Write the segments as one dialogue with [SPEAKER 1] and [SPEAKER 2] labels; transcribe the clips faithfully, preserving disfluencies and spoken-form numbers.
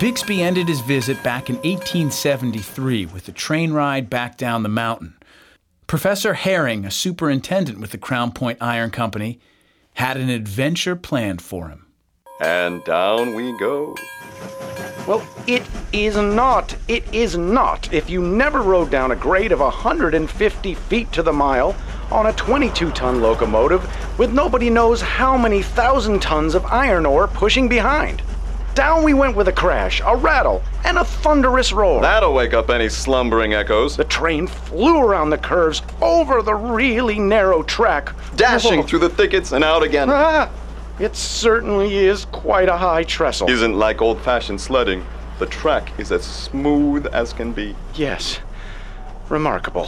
[SPEAKER 1] Bixby ended his visit back in eighteen seventy-three with a train ride back down the mountain. Professor Herring, a superintendent with the Crown Point Iron Company, had an adventure planned for him.
[SPEAKER 2] And down we go.
[SPEAKER 3] Well, it is not. It is not. If you never rode down a grade of one hundred fifty feet to the mile on a twenty-two ton locomotive with nobody knows how many thousand tons of iron ore pushing behind. Down we went with a crash, a rattle, and a thunderous roar.
[SPEAKER 2] That'll wake up any slumbering echoes.
[SPEAKER 3] The train flew around the curves over the really narrow track,
[SPEAKER 2] Dashing
[SPEAKER 3] Whoa.
[SPEAKER 2] through the thickets and out again.
[SPEAKER 3] Ah, it certainly is quite a high trestle.
[SPEAKER 2] Isn't like old-fashioned sledding. The track is as smooth as can be.
[SPEAKER 3] Yes, remarkable.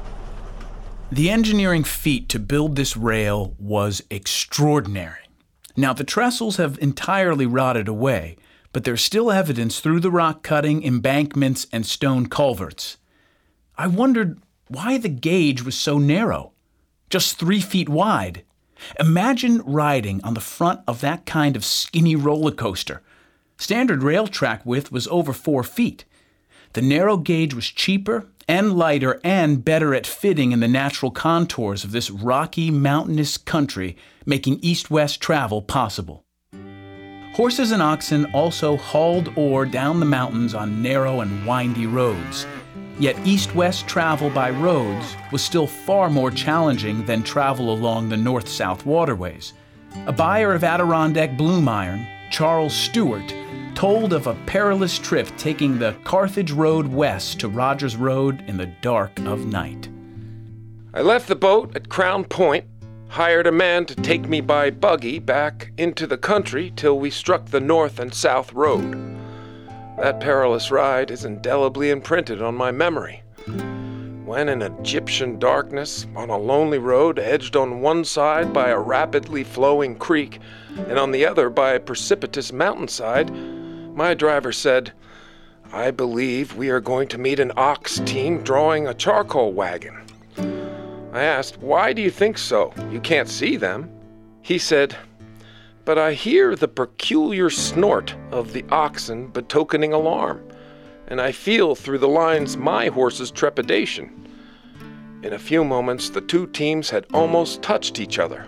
[SPEAKER 1] The engineering feat to build this rail was extraordinary. Now, the trestles have entirely rotted away, but there's still evidence through the rock cutting, embankments, and stone culverts. I wondered why the gauge was so narrow, just three feet wide. Imagine riding on the front of that kind of skinny roller coaster. Standard rail track width was over four feet. The narrow gauge was cheaper and lighter and better at fitting in the natural contours of this rocky, mountainous country, making east-west travel possible. Horses and oxen also hauled ore down the mountains on narrow and windy roads. Yet east-west travel by roads was still far more challenging than travel along the north-south waterways. A buyer of Adirondack bloom iron, Charles Stewart, told of a perilous trip taking the Carthage Road west to Rogers Road in the dark of night.
[SPEAKER 4] I left the boat at Crown Point, hired a man to take me by buggy back into the country till we struck the north and south road. That perilous ride is indelibly imprinted on my memory. When in Egyptian darkness, on a lonely road edged on one side by a rapidly flowing creek and on the other by a precipitous mountainside, my driver said, "I believe we are going to meet an ox team drawing a charcoal wagon." I asked, "Why do you think so? You can't see them." He said, "But I hear the peculiar snort of the oxen betokening alarm, and I feel through the lines my horse's trepidation." In a few moments, the two teams had almost touched each other.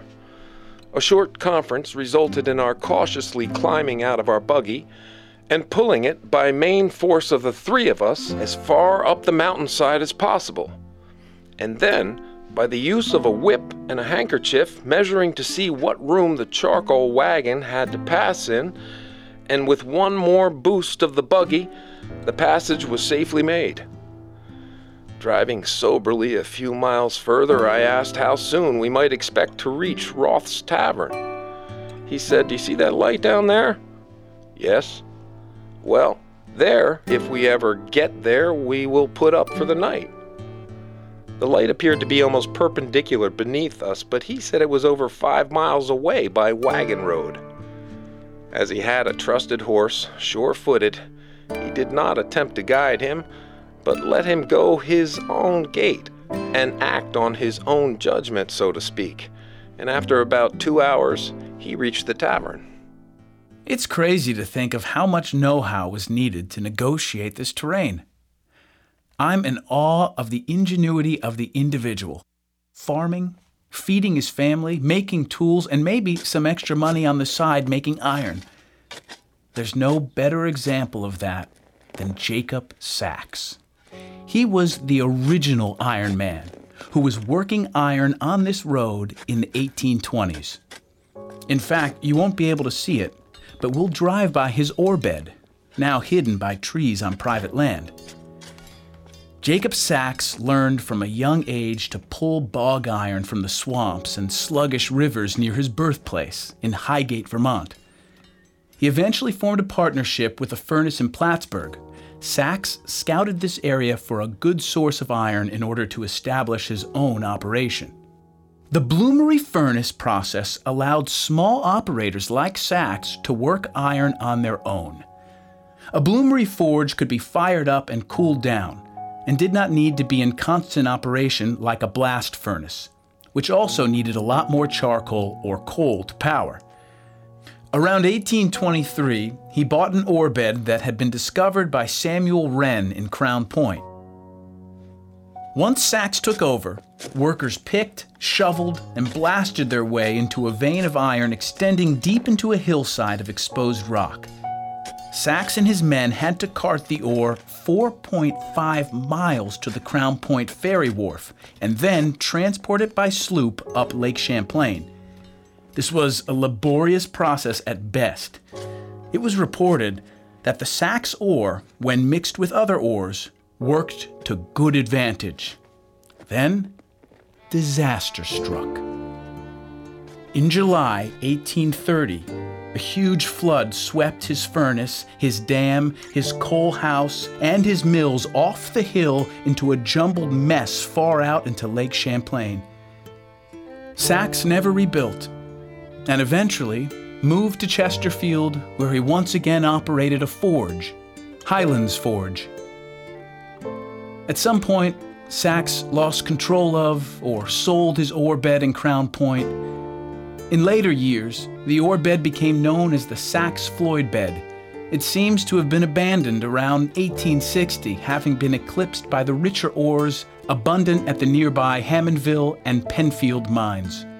[SPEAKER 4] A short conference resulted in our cautiously climbing out of our buggy and pulling it by main force of the three of us as far up the mountainside as possible. And then, by the use of a whip and a handkerchief, measuring to see what room the charcoal wagon had to pass in, and with one more boost of the buggy, the passage was safely made. Driving soberly a few miles further, I asked how soon we might expect to reach Roth's Tavern. He said, "Do you see that light down there?" "Yes." "Well, there, if we ever get there, we will put up for the night." The light appeared to be almost perpendicular beneath us, but he said it was over five miles away by wagon road. As he had a trusted horse, sure-footed, he did not attempt to guide him, but let him go his own gait and act on his own judgment, so to speak. And after about two hours, he reached the tavern.
[SPEAKER 1] It's crazy to think of how much know-how was needed to negotiate this terrain. I'm in awe of the ingenuity of the individual. Farming, feeding his family, making tools, and maybe some extra money on the side making iron. There's no better example of that than Jacob Sachs. He was the original Iron Man who was working iron on this road in the eighteen twenties. In fact, you won't be able to see it, but we'll drive by his ore bed, now hidden by trees on private land. Jacob Sachs learned from a young age to pull bog iron from the swamps and sluggish rivers near his birthplace in Highgate, Vermont. He eventually formed a partnership with a furnace in Plattsburgh. Sachs scouted this area for a good source of iron in order to establish his own operation. The bloomery furnace process allowed small operators like Sachs to work iron on their own. A bloomery forge could be fired up and cooled down, and did not need to be in constant operation like a blast furnace, which also needed a lot more charcoal or coal to power. Around eighteen twenty-three, he bought an ore bed that had been discovered by Samuel Wren in Crown Point. Once Sachs took over, workers picked, shoveled, and blasted their way into a vein of iron extending deep into a hillside of exposed rock. Sachs and his men had to cart the ore four point five miles to the Crown Point ferry wharf and then transport it by sloop up Lake Champlain. This was a laborious process at best. It was reported that the Sachs ore, when mixed with other ores, worked to good advantage. Then, disaster struck. In July eighteen thirty, a huge flood swept his furnace, his dam, his coal house, and his mills off the hill into a jumbled mess far out into Lake Champlain. Sachs never rebuilt, and eventually moved to Chesterfield, where he once again operated a forge, Highlands Forge. At some point, Sachs lost control of or sold his ore bed in Crown Point. In later years, the ore bed became known as the Sachs-Floyd bed. It seems to have been abandoned around eighteen sixty, having been eclipsed by the richer ores abundant at the nearby Hammondville and Penfield mines.